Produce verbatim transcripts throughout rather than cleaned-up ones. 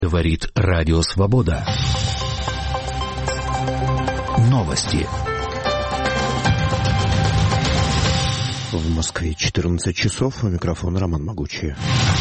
Говорит Радио Свобода. Новости. В Москве четырнадцать часов. У микрофона Роман Могучий.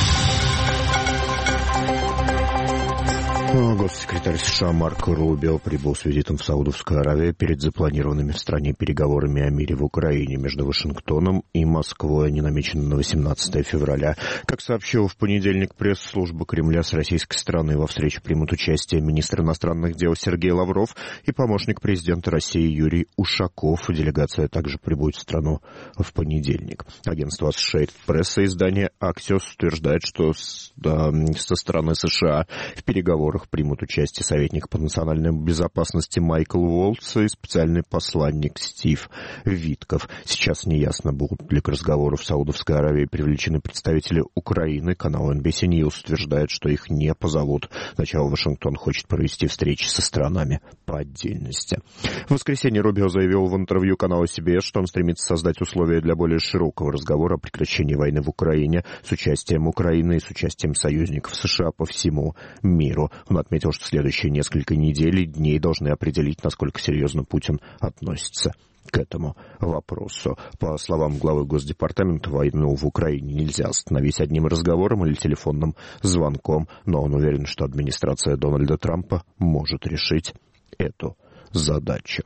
Госсекретарь США Марко Рубио прибыл с визитом в Саудовскую Аравию перед запланированными в стране переговорами о мире в Украине между Вашингтоном и Москвой. Они намечены на восемнадцатое февраля. Как сообщил в понедельник пресс-служба Кремля, с российской стороны во встрече примут участие министр иностранных дел Сергей Лавров и помощник президента России Юрий Ушаков. Делегация также прибудет в страну в понедельник. Агентство Associated Press и издание Axios утверждает, что с, да, со стороны США в переговорах примут участие советник по национальной безопасности Майкл Уолтс и специальный посланник Стив Витков. Сейчас неясно, будут ли к разговору в Саудовской Аравии привлечены представители Украины. Канал эн би си News утверждает, что их не позовут. Сначала Вашингтон хочет провести встречи со странами по отдельности. В воскресенье Рубио заявил в интервью каналу си би эс, что он стремится создать условия для более широкого разговора о прекращении войны в Украине с участием Украины и с участием союзников США по всему миру. Он отметил, что следующие несколько недель и дней должны определить, насколько серьезно Путин относится к этому вопросу. По словам главы Госдепартамента, войну в Украине нельзя остановить одним разговором или телефонным звонком, но он уверен, что администрация Дональда Трампа может решить эту задачу.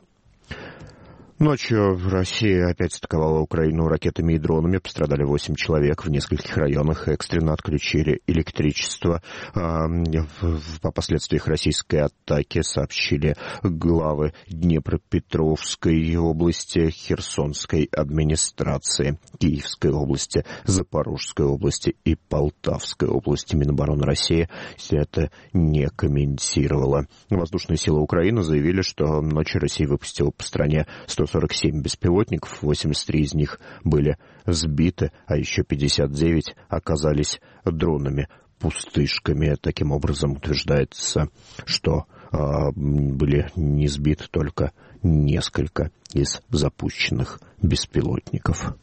Ночью Россия опять атаковала Украину ракетами и дронами. Пострадали восемь человек. В нескольких районах экстренно отключили электричество. О последствиях российской атаки сообщили главы Днепропетровской области, Херсонской администрации, Киевской области, Запорожской области и Полтавской области. Минобороны России это не комментировала. Воздушные силы Украины заявили, что ночью Россия выпустила по стране сто сорок семь беспилотников, восемьдесят три из них были сбиты, а еще пятьдесят девять оказались дронами-пустышками. Таким образом, утверждается, что э, были не сбиты только несколько из запущенных беспилотников.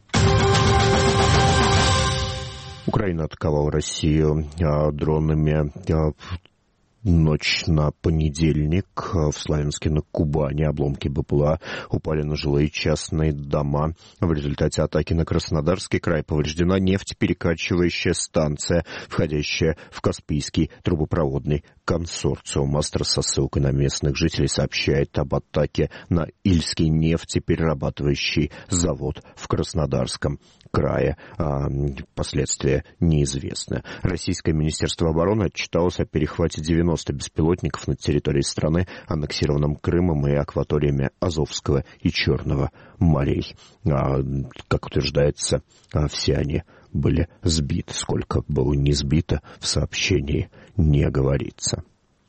Украина атаковала Россию э, дронами э, Ночь на понедельник в Славянске на Кубани. Обломки БПЛА упали на жилые частные дома. В результате атаки на Краснодарский край повреждена нефтеперекачивающая станция, входящая в Каспийский трубопроводный консорциум. Астра со ссылкой на местных жителей сообщает об атаке на Ильский нефтеперерабатывающий завод в Краснодарском крае. А последствия неизвестны. Российское министерство обороны отчиталось о перехвате девяноста беспилотников на территории страны, аннексированном Крымом и акваториями Азовского и Черного морей. А, как утверждается, все они были сбиты. Сколько было не сбито, в сообщении не говорится.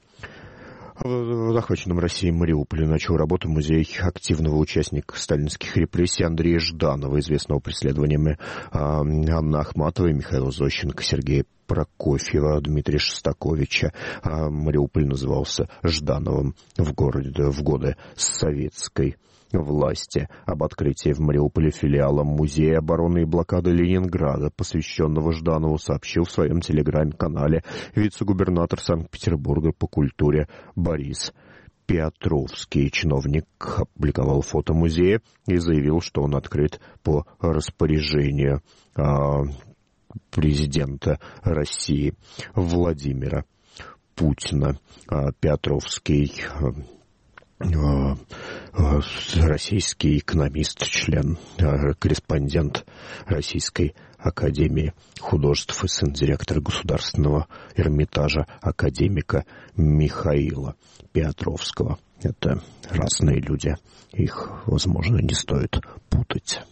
В захваченном Россией Мариуполе начал работу музей активного участника сталинских репрессий Андрея Жданова, известного преследованиями Анны Ахматовой, Михаила Зощенко, Сергея Прокофьева, Дмитрия Шостаковича. Мариуполь назывался Ждановым в, городе, в годы советской власти. Об открытии в Мариуполе филиала Музея обороны и блокады Ленинграда, посвященного Жданову, сообщил в своем телеграм-канале вице-губернатор Санкт-Петербурга по культуре Борис Петровский. Чиновник опубликовал фото музея и заявил, что он открыт по распоряжению а, президента России Владимира Путина. А, Петровский российский экономист, член, корреспондент Российской академии художеств и сын директора Государственного Эрмитажа академика Михаила Петровского. Это разные люди. Их, возможно, не стоит путать.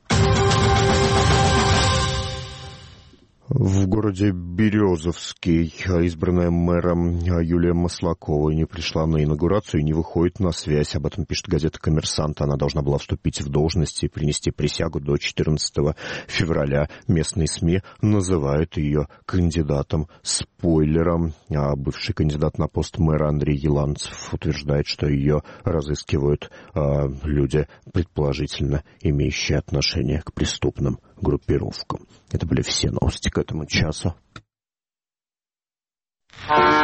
В городе Березовский избранная мэром Юлия Маслакова не пришла на инаугурацию и не выходит на связь. Об этом пишет газета «Коммерсант». Она должна была вступить в должность и принести присягу до четырнадцатого февраля. Местные СМИ называют ее кандидатом-спойлером. А бывший кандидат на пост мэра Андрей Еланцев утверждает, что ее разыскивают а, люди, предположительно имеющие отношение к преступным группировкам. Это были все новости к этому часу.